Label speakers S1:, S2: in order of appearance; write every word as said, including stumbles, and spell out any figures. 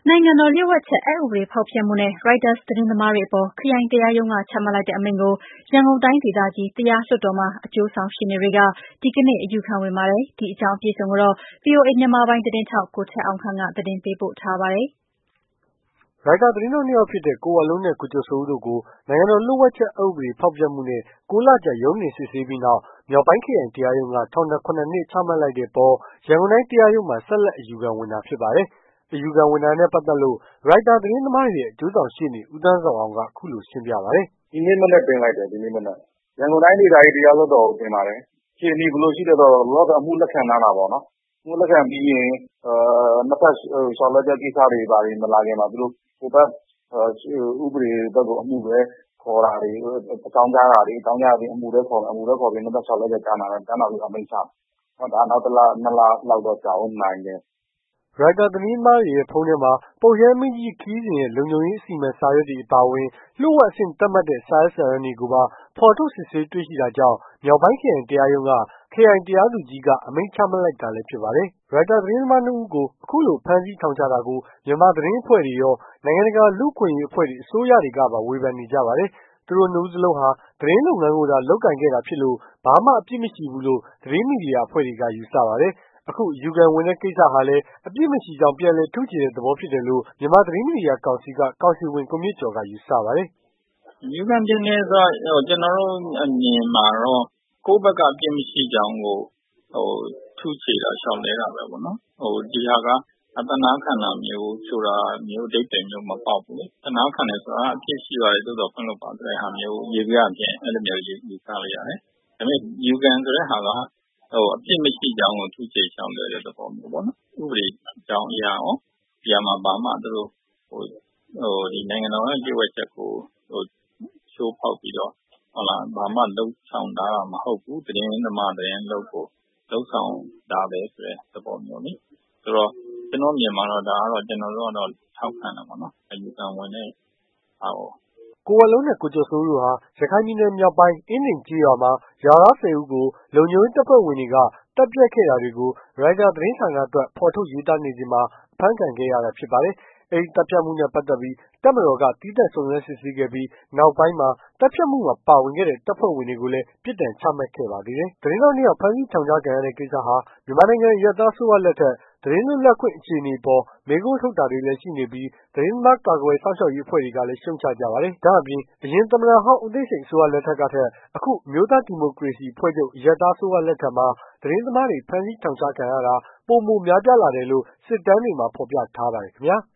S1: နိုင်ငံတော်လျှို့ဝှက်ချက်အက်ဥပဒေဖောက်ဖျက်မှုနဲ့ Reuters သတင်းသမားတွေအပေါ် ခရိုင်တရားရုံးက ချမှတ်လိုက်တဲ့အမိန့်ကို ရန်ကုန်တိုင်းဒေသကြီး တရားလွှတ်တော်မှာ အကျိုးဆောင်ရှေ့နေတွေက ဒီကနေ့ အယူခံဝင်ပါတယ်။ ဒီအကြောင်းအပြည့်အစုံကိုတော့ ဗွီအိုအေမြန်မာပိုင်းသတင်းထောက် ကိုထက်အောင်ခန့်က သတင်းပေးပို့ထားပါတယ်
S2: ။ ရိုက်တာသတင်းထောက် နှစ်ယောက်ဖြစ်တဲ့ ကိုဝလုံးနဲ့ ကိုကျော်စိုးဦးတို့ကို နိုင်ငံတော်လျှို့ဝှက်ချက်အက်ဥပဒေဖောက်ဖျက်မှုနဲ့ ၉ လကြာ ရုံးတင်စစ်ဆေးပြီးနောက် မြောက်ပိုင်းခရိုင်တရားရုံးက ထောင်ဒဏ် ၇ နှစ်ချမှတ်လိုက်တဲ့အပေါ် ရန်ကုန်တိုင်းတရားရုံးမှာ ဆက်လက်အယူခံဝင်တာဖြစ်ပါတယ်။ အယူခံဝင်တာနဲ့ပတ်သက်လို့ ရိုက်တာသတင်းသမားတွေရဲ့ အကျိုးဆောင်ရှေ့နေ ဦးသန်းဇော်အောင်က အခုလိုရှင်းပြပါတယ်
S3: ။ "ဒီနေ့မနက်တင်လိုက်တယ် ဒီနေ့မနက်။ ရန်ကုန်တိုင်းဒေသကြီး တရားလွှတ်တော်ကိုတင်ပါတယ်။ အခြေအနေဘယ်လိုရှိလဲဆိုတော့ လောလောဆယ်အမှုလက်ခံထားတာပေါ့နော်။ အမှုလက်ခံပြီးရင် နှစ်ဖက်လျှောက်လဲချက်ကိစ္စတွေဘာတွေမလာခင်မှာ သူတို့ဟိုဘက်ဥပဒေဘက်ကို အမှုတွဲခေါ်တာတွေ အကြောင်းကြားတာတွေ အကြောင်းကြားပြီးအမှုတွဲခေါ်မယ် အမှုတွဲခေါ်ပြီးနှစ်ဖက်လျှောက်လဲချက်ကြားနာမယ် ကြားနာပြီးအမိန့်ချမယ်။ ဒါနောက်တစ်လ နှစ်လလောက်တော့ကြာဦးနိုင်တယ်။
S2: " ရိုက်တာသတင်းသမားတွေရဲ့ဖုန်းထဲမှာ ပုပ်ရဟန်းမင်းကြီးခရီးစဉ်ရဲ့ လုံခြုံရေးအစီအမံစာရွက်တွေအပါအဝင် လျှို့ဝှက်အဆင့်သတ်မှတ်တဲ့ စာရွက်စာတမ်းတွေကိုပါ ဖော်ထုတ်စစ်ဆေးတွေ့ရှိတာကြောင့် မြောက်ပိုင်းခရိုင်တရားရုံးက ခရိုင်တရားသူကြီးက အမိန့်ချမှတ်လိုက်တာလည်းဖြစ်ပါတယ်။ ရိုက်တာသတင်းသမား နှစ်ဦးကို အခုလိုဖမ်းဆီးထောင်ချတာကို မြန်မာသတင်းအဖွဲ့တွေရော နိုင်ငံတကာလူ့အခွင့်အရေးအဖွဲ့တွေ အစိုးရတွေကပါ ဝေဖန်နေကြပါတယ်။ သူတို့နှစ်ဦးစလုံးဟာ သတင်းလုပ်ငန်းကိုသာ လုပ်ကိုင်ခဲ့တာဖြစ်လို့ ဘာမှအပြစ်မရှိဘူးလို့ သတင်းမီဒီယာအဖွဲ့တွေက ယူဆပါတယ်။ အခုအယူခံဝင်တဲ့ကိစ္စဟာလည်း အပြစ်မရှိကြောင်း ပြန်လည်ထုချေတဲ့သဘောဖြစ်တယ်လို့ မြန်မာသတင်းမီဒီယာကောင်စီက ကောင်စီဝင် ကိုမြင့်ကျော်က ယူဆပါတယ်
S4: ။ "အယူခံတင်တယ်ဆိုတာ ကျွန်တော်တို့အမြင်မှာတော့ ကိုယ့်ဘက်ကအပြစ်မရှိကြောင်းကို ထုချေတာလျှောက်လဲတာပဲပေါ့နော်။ ဒီဟာက အသနားခံတာမျိုးဆိုတာမျိုး အဓိပ္ပါယ်မျိုးမပေါက်ဘူးလေ။ အသနားခံတယ်ဆိုတာက အပြစ်ရှိပါတယ် သို့သော်ခွင့်လွှတ်ပါဆိုတဲ့ဟာမျိုး ယေဘုယျအားဖြင့် အဲ့လိုမျိုးယူဆလို့ရတယ်။ ဒါပေမဲ့ အယူခံဆိုတဲ့ဟာက အပြစ်မရှိကြောင်းကို ထုချေလျှောက်လဲတဲ့သဘောမျိုးပေါ့နော်။ ဥပဒေကြောင်းအရရော ဒီဟာမှာဘာမှသူတို့ နိုင်ငံတော်ရဲ့လျှို့ဝှက်ချက်ကို ချိုးဖောက်ပြီးတော့ ဘာမှလုပ်ဆောင်ထားတာမဟုတ်ဘူး။ သတင်းသမားသတင်းအလုပ်ကို လုပ်ဆောင်တာပဲဆိုတဲ့သဘောမျိုးလေ။ ဆိုတော့ ကျွန်တော့်အမြင်မှာတော့ ဒါကတော့ ကျွန်တော်တို့ကတော့ ထောက်ခံတယ်ပေါ့နော်။ အယူခံဝင်တဲ့ဟာကို။
S2: " ကိုဝလုံးနဲ့ ကိုကျော်စိုးဦးတို့ဟာ ရခိုင်ပြည်နယ်မြောက်ပိုင်း အင်းဒင်ကျေးရွာမှာ ရွာသား ၁၀ ဦးကို လုံခြုံရေးတပ်ဖွဲ့ဝင်တွေက သတ်ဖြတ်ခဲ့တာတွေကို ရိုက်တာသတင်းဌာနအတွက် ဖော်ထုတ်ရေးသားနေစဉ်မှာ အဖမ်းခံခဲ့ရတာဖြစ်ပါတယ်။ အဲဒီသတ်ဖြတ်မှုနဲ့ပတ်သက်ပြီး တပ်မတော်က သီးသန့်စုံစမ်းစစ်ဆေးခဲ့ပြီး နောက်ပိုင်းမှာ သတ်ဖြတ်မှုမှာပါဝင်ခဲ့တဲ့ တပ်ဖွဲ့ဝင်တွေကိုလည်း ပြစ်ဒဏ်ချမှတ်ခဲ့ပါသေးတယ်။ သတင်းထောက် နှစ်ယောက် ဖမ်းဆီးထောင်ချခံရတဲ့ကိစ္စဟာ မြန်မာနိုင်ငံအရပ်သားအစိုးရလက်ထက် သတင်းလွတ်လပ်ခွင့်အခြေအနေအပေါ် မေးခွန်းထုတ်တာတွေလည်းရှိနေပြီး သတင်းသမားကာကွယ်စောင့်ရှောက်ရေးအဖွဲ့တွေကလည်း ရှုတ်ချကြပါတယ်။ ဒါ့အပြင် အရင်သမ္မတဟောင်း ဦးသိန်းစိန်အစိုးရလက်ထက်ကထက် အခု အမျိုးသားဒီမိုကရေစီအဖွဲ့ချုပ် အရပ်သားအစိုးရလက်ထက်မှာ သတင်းသမားတွေ ဖမ်းဆီးထောင်ချခံရတာ ပိုမိုများပြားလာတယ်လို့ စစ်တမ်းတွေမှာ ဖော်ပြထားပါတယ်ခင်ဗျာ။